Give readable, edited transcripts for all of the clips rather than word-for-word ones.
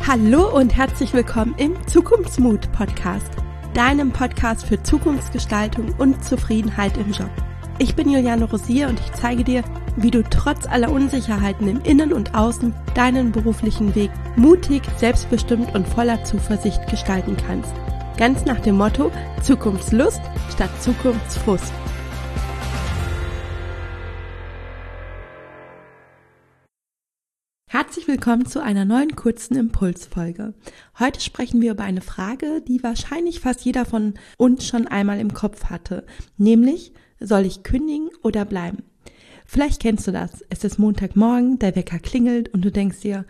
Hallo und herzlich willkommen im Zukunftsmut-Podcast, deinem Podcast für Zukunftsgestaltung und Zufriedenheit im Job. Ich bin Juliane Rosier und ich zeige dir, wie du trotz aller Unsicherheiten im Innen und Außen deinen beruflichen Weg mutig, selbstbestimmt und voller Zuversicht gestalten kannst. Ganz nach dem Motto Zukunftslust statt Zukunftsfrust. Herzlich willkommen zu einer neuen kurzen Impulsfolge. Heute sprechen wir über eine Frage, die wahrscheinlich fast jeder von uns schon einmal im Kopf hatte, nämlich, soll ich kündigen oder bleiben? Vielleicht kennst du das. Es ist Montagmorgen, der Wecker klingelt und du denkst dir,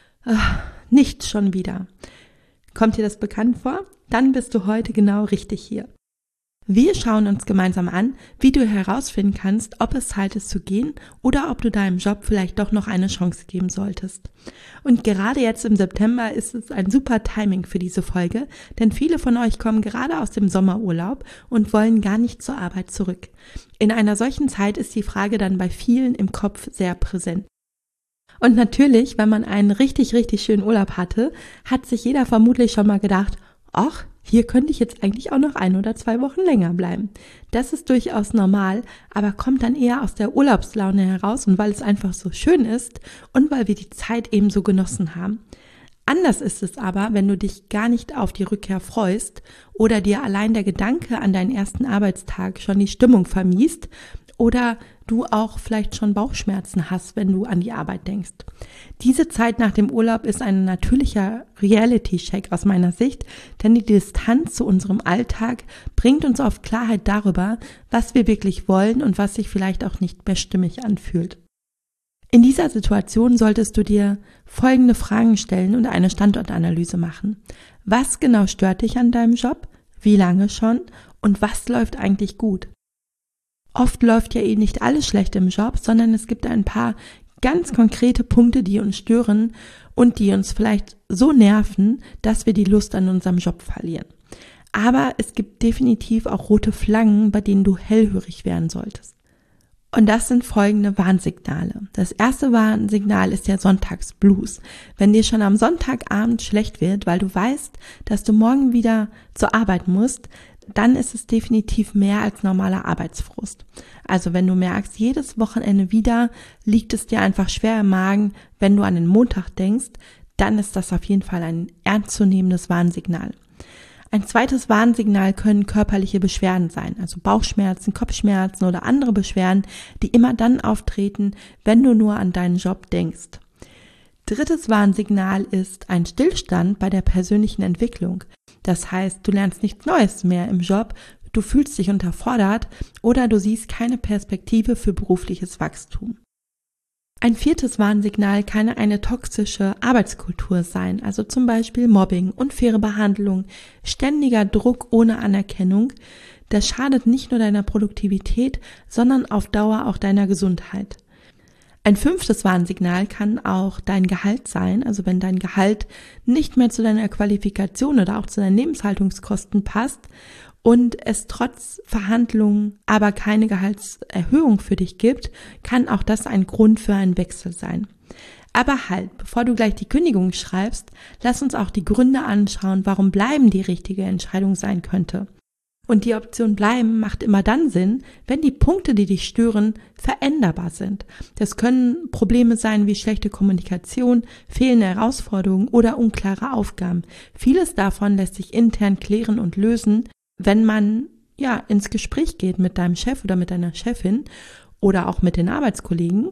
nicht schon wieder. Kommt dir das bekannt vor? Dann bist du heute genau richtig hier. Wir schauen uns gemeinsam an, wie du herausfinden kannst, ob es Zeit ist zu gehen oder ob du deinem Job vielleicht doch noch eine Chance geben solltest. Und gerade jetzt im September ist es ein super Timing für diese Folge, denn viele von euch kommen gerade aus dem Sommerurlaub und wollen gar nicht zur Arbeit zurück. In einer solchen Zeit ist die Frage dann bei vielen im Kopf sehr präsent. Und natürlich, wenn man einen richtig, richtig schönen Urlaub hatte, hat sich jeder vermutlich schon mal gedacht, ach, hier könnte ich jetzt eigentlich auch noch 1 oder 2 Wochen länger bleiben. Das ist durchaus normal, aber kommt dann eher aus der Urlaubslaune heraus und weil es einfach so schön ist und weil wir die Zeit eben so genossen haben. Anders ist es aber, wenn du dich gar nicht auf die Rückkehr freust oder dir allein der Gedanke an deinen ersten Arbeitstag schon die Stimmung vermiest oder du auch vielleicht schon Bauchschmerzen hast, wenn du an die Arbeit denkst. Diese Zeit nach dem Urlaub ist ein natürlicher Reality-Check aus meiner Sicht, denn die Distanz zu unserem Alltag bringt uns oft Klarheit darüber, was wir wirklich wollen und was sich vielleicht auch nicht mehr stimmig anfühlt. In dieser Situation solltest du dir folgende Fragen stellen und eine Standortanalyse machen. Was genau stört dich an deinem Job? Wie lange schon? Und was läuft eigentlich gut? Oft läuft ja nicht alles schlecht im Job, sondern es gibt ein paar ganz konkrete Punkte, die uns stören und die uns vielleicht so nerven, dass wir die Lust an unserem Job verlieren. Aber es gibt definitiv auch rote Flaggen, bei denen du hellhörig werden solltest. Und das sind folgende Warnsignale. Das erste Warnsignal ist der Sonntagsblues. Wenn dir schon am Sonntagabend schlecht wird, weil du weißt, dass du morgen wieder zur Arbeit musst, dann ist es definitiv mehr als normaler Arbeitsfrust. Also wenn du merkst, jedes Wochenende wieder liegt es dir einfach schwer im Magen, wenn du an den Montag denkst, dann ist das auf jeden Fall ein ernstzunehmendes Warnsignal. Ein zweites Warnsignal können körperliche Beschwerden sein, also Bauchschmerzen, Kopfschmerzen oder andere Beschwerden, die immer dann auftreten, wenn du nur an deinen Job denkst. Drittes Warnsignal ist ein Stillstand bei der persönlichen Entwicklung. Das heißt, du lernst nichts Neues mehr im Job, du fühlst dich unterfordert oder du siehst keine Perspektive für berufliches Wachstum. Ein viertes Warnsignal kann eine toxische Arbeitskultur sein, also zum Beispiel Mobbing, unfaire Behandlung, ständiger Druck ohne Anerkennung. Das schadet nicht nur deiner Produktivität, sondern auf Dauer auch deiner Gesundheit. Ein fünftes Warnsignal kann auch dein Gehalt sein, also wenn dein Gehalt nicht mehr zu deiner Qualifikation oder auch zu deinen Lebenshaltungskosten passt und es trotz Verhandlungen aber keine Gehaltserhöhung für dich gibt, kann auch das ein Grund für einen Wechsel sein. Aber halt, bevor du gleich die Kündigung schreibst, lass uns auch die Gründe anschauen, warum bleiben die richtige Entscheidung sein könnte. Und die Option bleiben macht immer dann Sinn, wenn die Punkte, die dich stören, veränderbar sind. Das können Probleme sein wie schlechte Kommunikation, fehlende Herausforderungen oder unklare Aufgaben. Vieles davon lässt sich intern klären und lösen, wenn man ins Gespräch geht mit deinem Chef oder mit deiner Chefin oder auch mit den Arbeitskollegen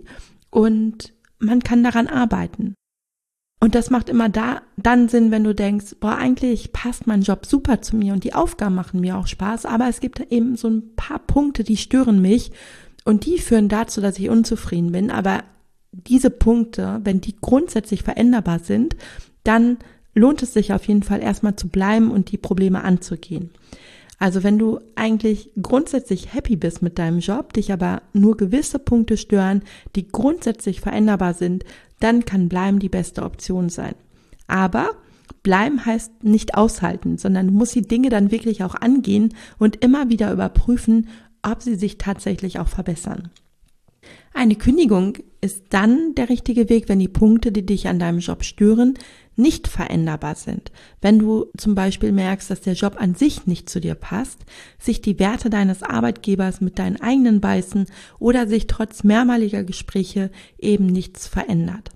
und man kann daran arbeiten. Und das macht immer dann Sinn, wenn du denkst, eigentlich passt mein Job super zu mir und die Aufgaben machen mir auch Spaß, aber es gibt eben so ein paar Punkte, die stören mich und die führen dazu, dass ich unzufrieden bin. Aber diese Punkte, wenn die grundsätzlich veränderbar sind, dann lohnt es sich auf jeden Fall erstmal zu bleiben und die Probleme anzugehen. Also wenn du eigentlich grundsätzlich happy bist mit deinem Job, dich aber nur gewisse Punkte stören, die grundsätzlich veränderbar sind, dann kann bleiben die beste Option sein. Aber bleiben heißt nicht aushalten, sondern du musst die Dinge dann wirklich auch angehen und immer wieder überprüfen, ob sie sich tatsächlich auch verbessern. Eine Kündigung ist dann der richtige Weg, wenn die Punkte, die dich an deinem Job stören, nicht veränderbar sind. Wenn du zum Beispiel merkst, dass der Job an sich nicht zu dir passt, sich die Werte deines Arbeitgebers mit deinen eigenen beißen oder sich trotz mehrmaliger Gespräche eben nichts verändert.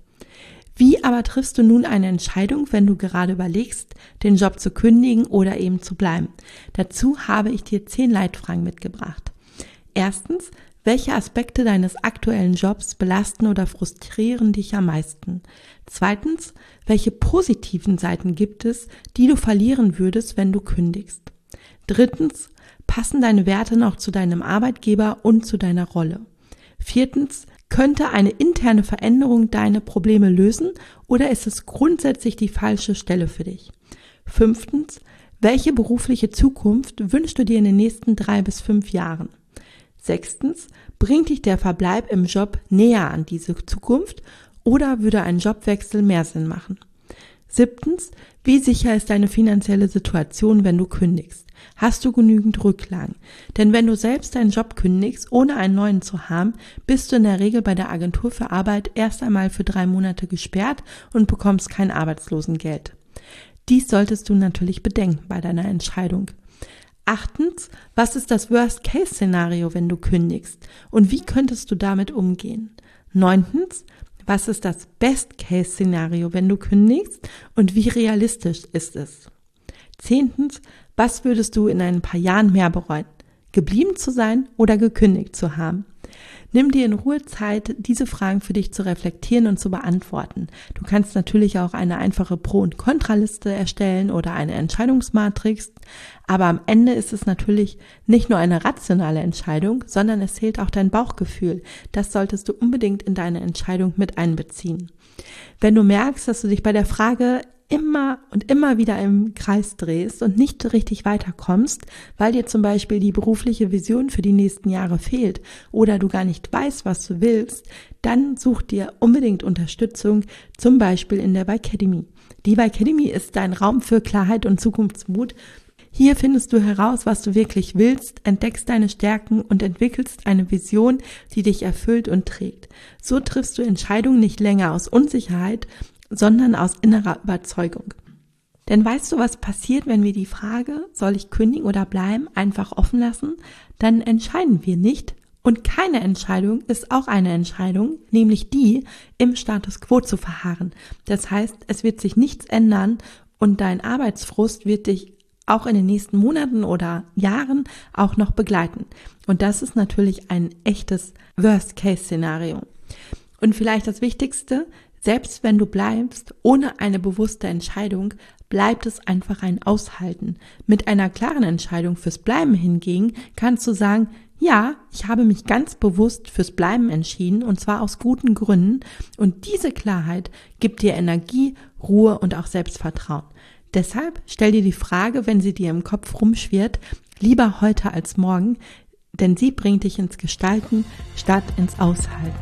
Wie aber triffst du nun eine Entscheidung, wenn du gerade überlegst, den Job zu kündigen oder eben zu bleiben? Dazu habe ich dir 10 Leitfragen mitgebracht. Erstens, welche Aspekte deines aktuellen Jobs belasten oder frustrieren dich am meisten? Zweitens, welche positiven Seiten gibt es, die du verlieren würdest, wenn du kündigst? Drittens, passen deine Werte noch zu deinem Arbeitgeber und zu deiner Rolle? Viertens, könnte eine interne Veränderung deine Probleme lösen oder ist es grundsätzlich die falsche Stelle für dich? Fünftens, welche berufliche Zukunft wünschst du dir in den nächsten 3 bis 5 Jahren? Sechstens, bringt dich der Verbleib im Job näher an diese Zukunft oder würde ein Jobwechsel mehr Sinn machen? Siebtens, wie sicher ist deine finanzielle Situation, wenn du kündigst? Hast du genügend Rücklagen? Denn wenn du selbst deinen Job kündigst, ohne einen neuen zu haben, bist du in der Regel bei der Agentur für Arbeit erst einmal für 3 Monate gesperrt und bekommst kein Arbeitslosengeld. Dies solltest du natürlich bedenken bei deiner Entscheidung. Achtens, was ist das Worst-Case-Szenario, wenn du kündigst und wie könntest du damit umgehen? Neuntens, was ist das Best-Case-Szenario, wenn du kündigst und wie realistisch ist es? Zehntens, was würdest du in ein paar Jahren mehr bereuen? Geblieben zu sein oder gekündigt zu haben? Nimm dir in Ruhe Zeit, diese Fragen für dich zu reflektieren und zu beantworten. Du kannst natürlich auch eine einfache Pro- und Kontraliste erstellen oder eine Entscheidungsmatrix, aber am Ende ist es natürlich nicht nur eine rationale Entscheidung, sondern es zählt auch dein Bauchgefühl. Das solltest du unbedingt in deine Entscheidung mit einbeziehen. Wenn du merkst, dass du dich bei der Frage immer und immer wieder im Kreis drehst und nicht richtig weiterkommst, weil dir zum Beispiel die berufliche Vision für die nächsten Jahre fehlt oder du gar nicht weißt, was du willst, dann such dir unbedingt Unterstützung, zum Beispiel in der Vicademy. Die Vicademy ist dein Raum für Klarheit und Zukunftsmut. Hier findest du heraus, was du wirklich willst, entdeckst deine Stärken und entwickelst eine Vision, die dich erfüllt und trägt. So triffst du Entscheidungen nicht länger aus Unsicherheit, sondern aus innerer Überzeugung. Denn weißt du, was passiert, wenn wir die Frage, soll ich kündigen oder bleiben, einfach offen lassen? Dann entscheiden wir nicht und keine Entscheidung ist auch eine Entscheidung, nämlich die, im Status quo zu verharren. Das heißt, es wird sich nichts ändern und dein Arbeitsfrust wird dich auch in den nächsten Monaten oder Jahren auch noch begleiten. Und das ist natürlich ein echtes Worst-Case-Szenario. Und vielleicht das Wichtigste, selbst wenn du bleibst, ohne eine bewusste Entscheidung, bleibt es einfach ein Aushalten. Mit einer klaren Entscheidung fürs Bleiben hingegen kannst du sagen, ja, ich habe mich ganz bewusst fürs Bleiben entschieden und zwar aus guten Gründen und diese Klarheit gibt dir Energie, Ruhe und auch Selbstvertrauen. Deshalb stell dir die Frage, wenn sie dir im Kopf rumschwirrt, lieber heute als morgen, denn sie bringt dich ins Gestalten statt ins Aushalten.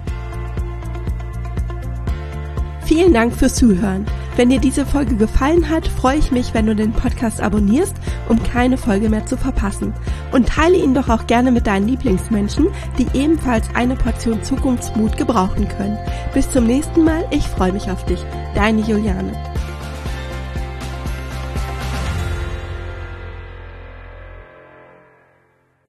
Vielen Dank fürs Zuhören. Wenn dir diese Folge gefallen hat, freue ich mich, wenn du den Podcast abonnierst, um keine Folge mehr zu verpassen. Und teile ihn doch auch gerne mit deinen Lieblingsmenschen, die ebenfalls eine Portion Zukunftsmut gebrauchen können. Bis zum nächsten Mal, ich freue mich auf dich. Deine Juliane.